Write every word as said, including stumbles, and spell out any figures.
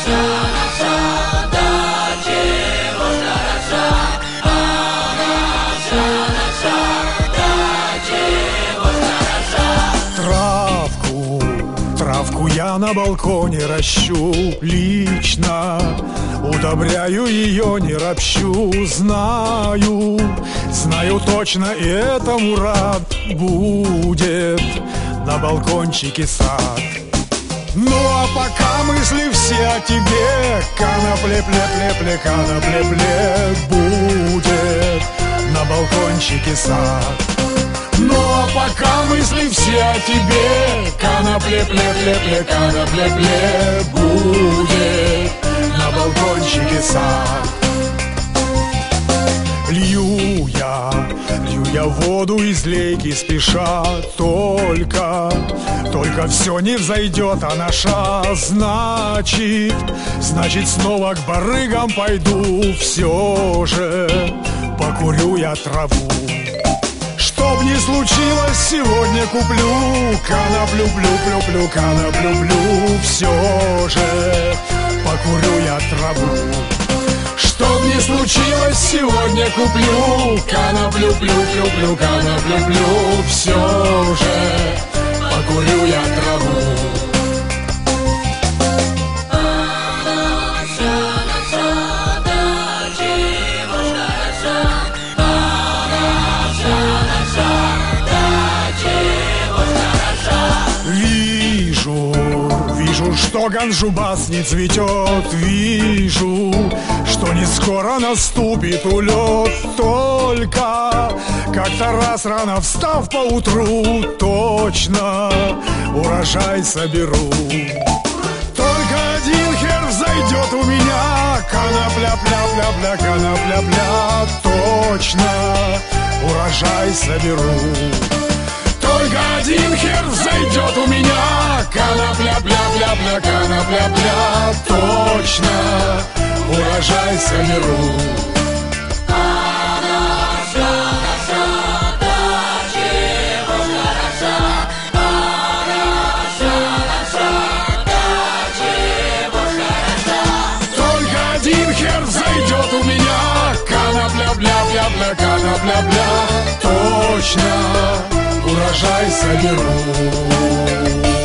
Травку я на балконе ращу лично, удобряю ее, не ропщу. Знаю, знаю точно, и этому рад будет на балкончике сад. Ну а пока мысли все о тебе, канапле-пле-пле-пле, канапле-пле будет на балкончике сад. Ну а пока мысли все о тебе, канапле-пле-пле-пле, канапле-пле будет на балкончике сад. Лью я, лью я воду из лейки спеша, Только, только все не взойдет, а наша значит, значит снова к барыгам пойду. Все же покурю я траву. Чтоб не случилось, сегодня куплю коноплю, плю, плю, плю, коноплю, плю. Все же покурю я траву. Чтоб не случилось, сегодня куплю коноплю, плю, плю, плю, коноплю, плю. Все же покурю я траву. Что ганджубас не цветет, вижу, что не скоро наступит улет. Только как-то раз рано встав поутру, точно урожай соберу. Только один хер взойдет у меня, конопля-пля-пля-пля, конопля-пля, точно урожай соберу. Только один хер взойдет у меня, конопля-пля-пля-пля, конопля-пля, точно урожай соберу. Только один хер взойдет у меня, конопля-пля-пля-пля, конопля-пля, точно урожай соберу.